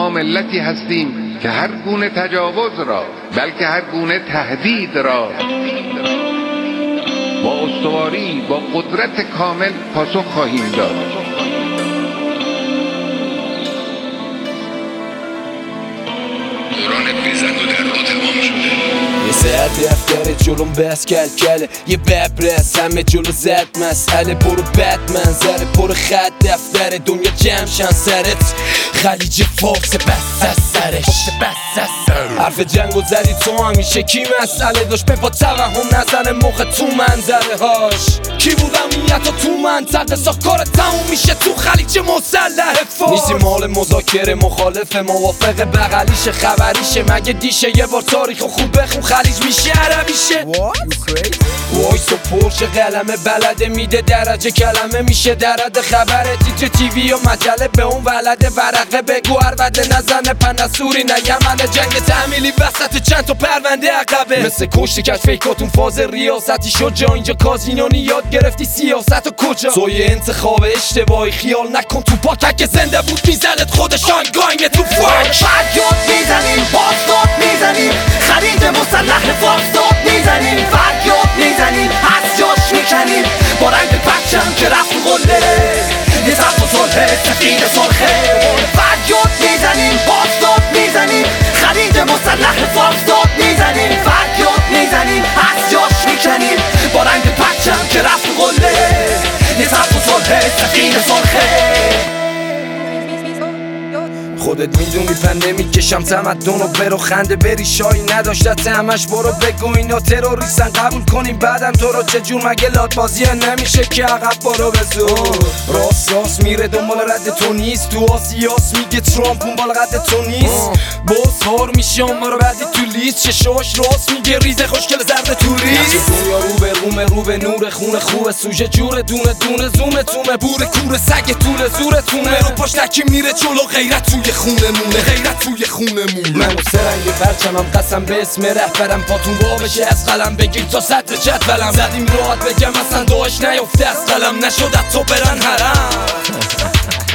ما ملتی هستیم که هر گونه تجاوز را بلکه هر گونه تهدید را با استواری با قدرت کامل پاسخ خواهیم داد. دوران بیزن و درد تمام شده. یه ساعت دفتر جلوم بس کله یه ببرس همه جلو زد مسئله برو بتمن زره برو خط دفتر دنیا جمشن سرت خلیج فارس بس از سرش حرف جنگ و زدی تو همیشه کی مسئله داشت به با توهم نزنه موقع تو منظره هاش کی بود امنیت و تو منطقه ساخت کار تموم میشه تو خلیج مسلح فارس نیستی مال مذاکره مخالف موافق بغلیش خبریشه مگه دیشه یه بار تاریخ خوب بخون خلیج میشه عربیشه وایس و پرش قلمه بلده میده درجه کلمه میشه درد خبره تیتر تیوی و مجله به اون ولده ورقه بگو عربده نزنه پنسوری نه یمنه جنگ تعمیلی وسط چند تا پرونده عقبه مثل کشتی کش فیکاتون فاز ریاستی شد جا اینجا کازینونی یاد گرفتی سیاست و کجا توی انتخاب اشتباهی خیال نکن تو پاکک زنده بود میزنت خودش آنگاینگ تو فاک فریاد میزنیم بازداد میزنیم خرید مسلح فارساد میزنیم فریاد میزنیم از جاش میکنیم با رنگ پرچم که رفت قله نظام و صلح سفید سرخه فریاد میزنیم بازداد میزنیم خرید مسلح فارساد میزنیم فریاد میزنیم از جاش میکنیم با رنگ پرچم که رفت قله نظام و صلح سفید سرخه خودت میدونی پنده میکشم تمدن و برو خنده بری شایی نداشتت همش برو بگو اینا تروریستن قبول کنیم بعدم تو رو چجور مگه لات بازیه نمیشه که عقب برو به زور راست میره دنبال رد تو نیست تو آسیاس میگه ترامپ اون بالا قد تو نیست باز هار میشه ما رو بعدی تو لیست چشاش راست میگه ریزه خوشگل زرد توریست دنیا رو به نور خون خوبه سوژه جور دونه زوم تومه بور کور سگ طول زورتونه رو پاش تکی میره جلو غیرت توی خونمونه غیرت توی خونمونه من و سرنگ پرچمم قسم به اسم رهبرم پاتون با بشه از قلم بگیر تا صدر جدولم زدیم راحت بگم اصلا داعش نیفته از قلم نشد تا برن حرم